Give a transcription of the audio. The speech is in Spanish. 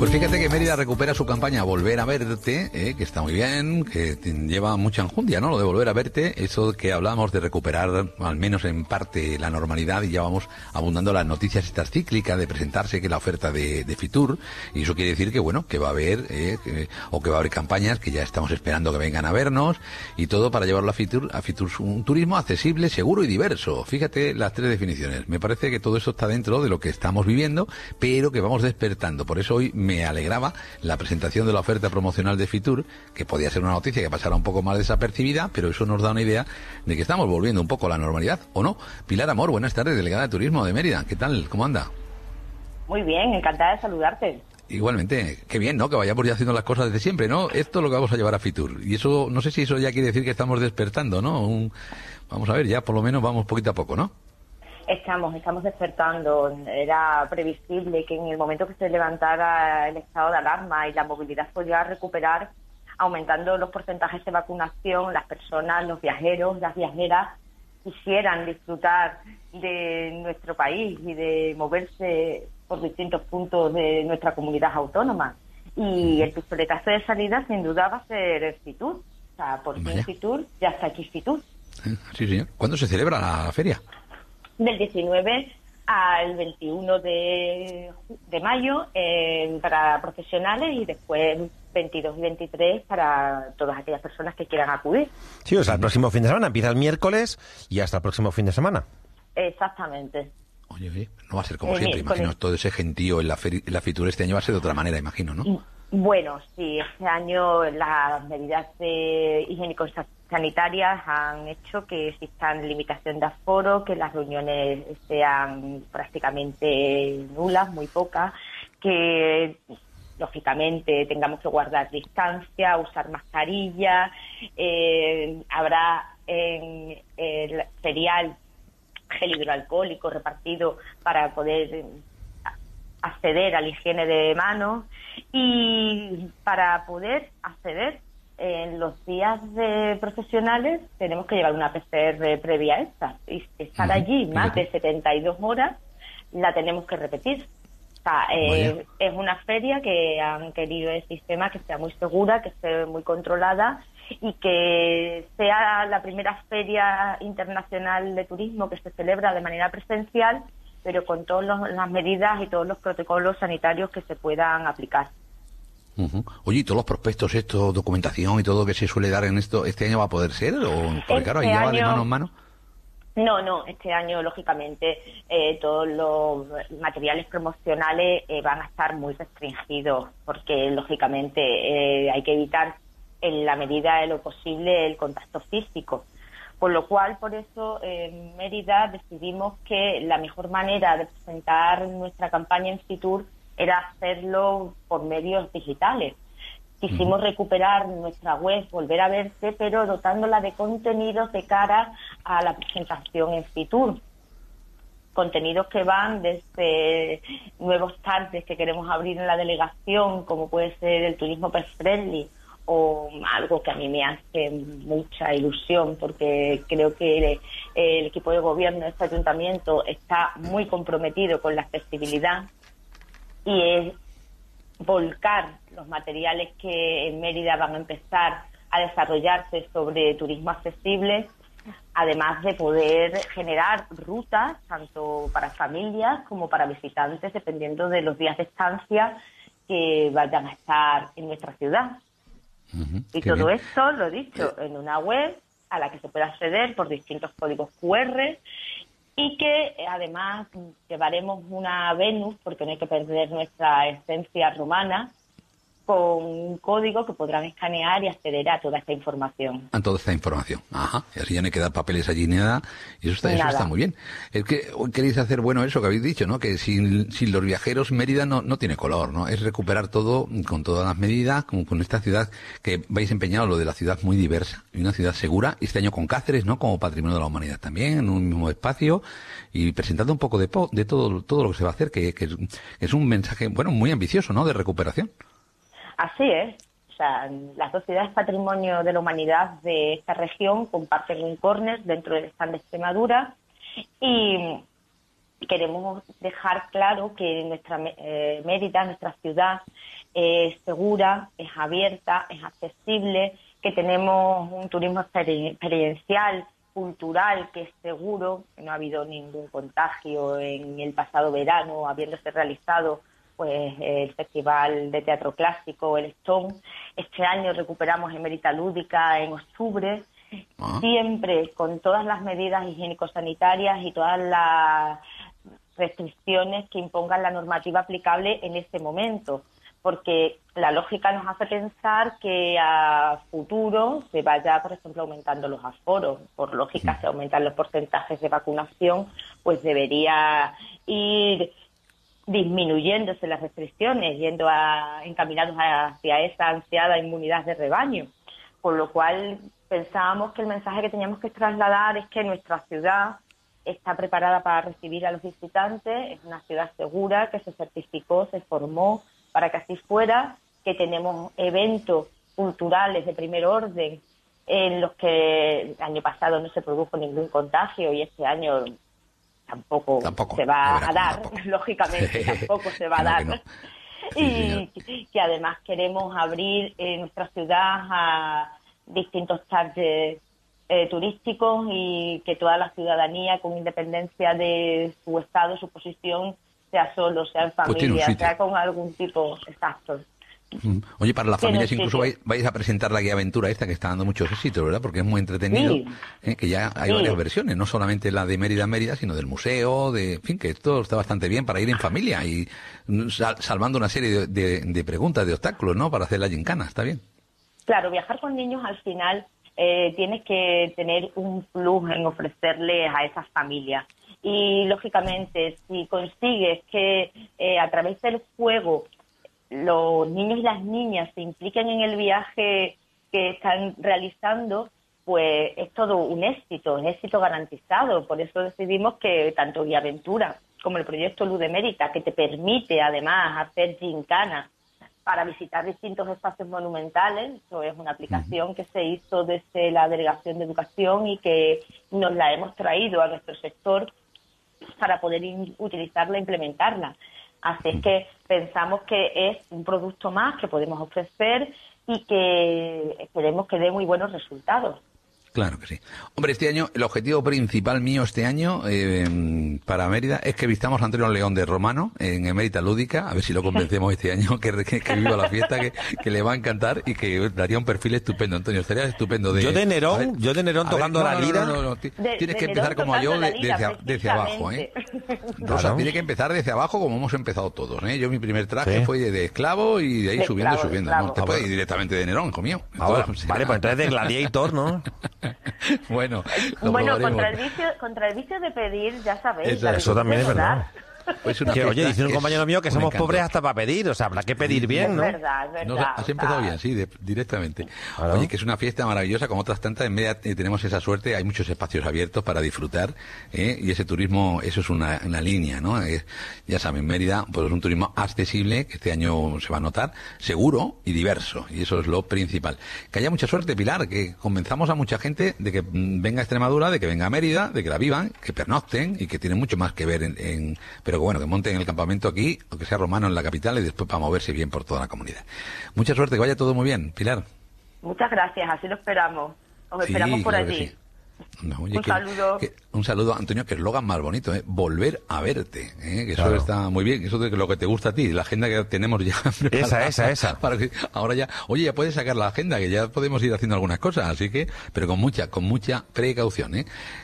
Pues fíjate que Mérida recupera su campaña Volver a Verte, que está muy bien, que lleva mucha enjundia, ¿no? Lo de Volver a Verte, eso que hablamos de recuperar, al menos en parte, la normalidad, y ya vamos abundando las noticias estas cíclicas de presentarse, que la oferta de Fitur, y eso quiere decir que, bueno, que va a haber, o que va a haber campañas que ya estamos esperando que vengan a vernos, y todo para llevarlo a Fitur un turismo accesible, seguro y diverso. Fíjate las tres definiciones. Me parece que todo eso está dentro de lo que estamos viviendo, pero que vamos despertando. Por eso hoy me alegraba la presentación de la oferta promocional de Fitur, que podía ser una noticia que pasara un poco más desapercibida, pero eso nos da una idea de que estamos volviendo un poco a la normalidad, ¿o no? Pilar Amor, buenas tardes, delegada de Turismo de Mérida. ¿Qué tal? ¿Cómo anda? Muy bien, encantada de saludarte. Igualmente, qué bien, ¿no? Que vayamos ya haciendo las cosas desde siempre, ¿no? Esto es lo que vamos a llevar a Fitur. Y eso, no sé si eso ya quiere decir que estamos despertando, ¿no? Vamos a ver, ya por lo menos vamos poquito a poco, ¿no? Estamos despertando. Era previsible que en el momento que se levantara el estado de alarma y la movilidad pudiera recuperar, aumentando los porcentajes de vacunación, las personas, los viajeros, las viajeras quisieran disfrutar de nuestro país y de moverse por distintos puntos de nuestra comunidad autónoma. Y el pistoletazo de salida sin duda va a ser Fitur. O sea, por fin Fitur, ya está aquí Fitur. Sí, señor. ¿Cuándo se celebra la feria? Del 19 al 21 de mayo para profesionales, y después 22 y 23 para todas aquellas personas que quieran acudir. Sí, o sea, el próximo fin de semana empieza el miércoles y hasta el próximo fin de semana. Exactamente. Oye, no va a ser como siempre, imagino, todo ese gentío en la Fitur este año va a ser de otra manera, imagino, ¿no? Bueno, sí, este año las medidas higiénico-sanitarias han hecho que existan limitación de aforo, que las reuniones sean prácticamente nulas, muy pocas, que lógicamente tengamos que guardar distancia, usar mascarilla, habrá el cereal gel hidroalcohólico repartido para poder acceder a la higiene de manos, y para poder acceder en los días de profesionales tenemos que llevar una PCR previa a esta, y estar allí más de 72 horas la tenemos que repetir. O sea, es una feria que han querido el sistema que sea muy segura, que esté muy controlada, y que sea la primera feria internacional de turismo que se celebra de manera presencial, pero con todas las medidas y todos los protocolos sanitarios que se puedan aplicar. Oye, ¿y todos los prospectos, documentación y todo que se suele dar en esto, este año va a poder ser? Porque claro, ahí ya va de mano en mano. No, este año, lógicamente, todos los materiales promocionales van a estar muy restringidos, porque, lógicamente, hay que evitar, en la medida de lo posible, el contacto físico. Por lo cual, por eso, en Mérida decidimos que la mejor manera de presentar nuestra campaña en Fitur era hacerlo por medios digitales. Quisimos recuperar nuestra web, Volver a Verte, pero dotándola de contenidos de cara a la presentación en Fitur. Contenidos que van desde nuevos targets que queremos abrir en la delegación, como puede ser el turismo pet friendly, o algo que a mí me hace mucha ilusión, porque creo que el equipo de gobierno de este ayuntamiento está muy comprometido con la accesibilidad, y es volcar los materiales que en Mérida van a empezar a desarrollarse sobre turismo accesible, además de poder generar rutas tanto para familias como para visitantes, dependiendo de los días de estancia que vayan a estar en nuestra ciudad. Y todo esto, lo dicho, en una web a la que se puede acceder por distintos códigos QR, y que además llevaremos una Venus, porque no hay que perder nuestra esencia romana, con un código que podrán escanear y acceder a toda esta información. A toda esta información, ajá. Y así ya no hay que dar papeles allí ni nada, y eso está muy bien. Es que hoy queréis hacer, bueno, eso que habéis dicho, ¿no? Que sin los viajeros Mérida no tiene color, ¿no? Es recuperar todo con todas las medidas, con esta ciudad que vais empeñado, lo de la ciudad muy diversa, y una ciudad segura, y este año con Cáceres, ¿no? Como Patrimonio de la Humanidad también, en un mismo espacio, y presentando un poco de todo lo que se va a hacer, que es un mensaje, bueno, muy ambicioso, ¿no? De recuperación. Así es. O sea, las dos ciudades patrimonio de la humanidad de esta región comparten un córner dentro del stand de Extremadura, y queremos dejar claro que nuestra Mérida, nuestra ciudad, es segura, es abierta, es accesible, que tenemos un turismo experiencial, cultural, que es seguro, que no ha habido ningún contagio en el pasado verano, habiéndose realizado pues el Festival de Teatro Clásico, el Stone. Este año recuperamos Emérita Lúdica en octubre, siempre con todas las medidas higiénico-sanitarias y todas las restricciones que impongan la normativa aplicable en este momento, porque la lógica nos hace pensar que a futuro se vaya, por ejemplo, aumentando los aforos. Por lógica, si aumentan los porcentajes de vacunación, pues debería ir disminuyéndose las restricciones, encaminados hacia esa ansiada inmunidad de rebaño. Por lo cual pensábamos que el mensaje que teníamos que trasladar es que nuestra ciudad está preparada para recibir a los visitantes, es una ciudad segura que se certificó, se formó para que así fuera, que tenemos eventos culturales de primer orden en los que el año pasado no se produjo ningún contagio y este año tampoco se va a dar, lógicamente tampoco se va a dar. No. Y que además queremos abrir nuestra ciudad a distintos targets turísticos y que toda la ciudadanía, con independencia de su estado, su posición, sea solo, sea en familia, sea con algún tipo exacto. Oye, para las familias incluso vais a presentar la guía aventura esta que está dando muchos éxitos, ¿verdad? Porque es muy entretenido, que ya hay varias versiones, no solamente la de Mérida, sino del museo, en fin, que esto está bastante bien para ir en familia y salvando una serie de preguntas, de obstáculos, ¿no? Para hacer la gincana, está bien. Claro, viajar con niños al final tienes que tener un plus en ofrecerles a esas familias. Y, lógicamente, si consigues que a través del juego los niños y las niñas se impliquen en el viaje que están realizando, pues es todo un éxito garantizado. Por eso decidimos que tanto Guía Aventura como el proyecto Luz de Mérida, que te permite además hacer gincana para visitar distintos espacios monumentales, eso es una aplicación que se hizo desde la Delegación de Educación y que nos la hemos traído a nuestro sector para poder utilizarla e implementarla. Así es que pensamos que es un producto más que podemos ofrecer y que esperemos que dé muy buenos resultados. Claro que sí. Hombre, este año, el objetivo principal mío este año para Mérida es que vistamos a Antonio León de Romano en Emérita Lúdica, a ver si lo convencemos este año que viva la fiesta, que le va a encantar y que daría un perfil estupendo. Antonio, estaría estupendo. Yo de Nerón tocando la lira. No. Tienes que empezar como yo desde abajo, ¿eh? Rosa, claro. Tiene que empezar desde abajo como hemos empezado todos, ¿eh? Yo mi primer traje fue de esclavo y de ahí subiendo. No te puedes ir directamente de Nerón, hijo mío. Vale, pues entonces de Gladiator, ¿no? Bueno, contra el vicio de pedir, ya sabéis. Eso también es verdad. Pues oye, dice un compañero mío que somos pobres hasta para pedir, o sea, habrá que pedir bien, ¿no? Es verdad. Has empezado bien, sí, directamente. Claro. Oye, que es una fiesta maravillosa, como otras tantas, en Mérida tenemos esa suerte, hay muchos espacios abiertos para disfrutar, y ese turismo, eso es una línea, ¿no? Ya saben, Mérida, pues es un turismo accesible, que este año se va a notar, seguro y diverso, y eso es lo principal. Que haya mucha suerte, Pilar, que convenzamos a mucha gente de que venga a Extremadura, de que venga a Mérida, de que la vivan, que pernocten, y que tienen mucho más que ver pero bueno, que monten el campamento aquí, aunque sea romano en la capital, y después para moverse bien por toda la comunidad. Mucha suerte, que vaya todo muy bien, Pilar. Muchas gracias, así lo esperamos. Os esperamos por allí. No, oye, saludo. Un saludo, Antonio, que eslogan más bonito, volver a verte, que eso está muy bien, eso es lo que te gusta a ti, la agenda que tenemos ya preparada. Esa. Para que ahora ya, ya puedes sacar la agenda, que ya podemos ir haciendo algunas cosas, así que, pero con mucha precaución,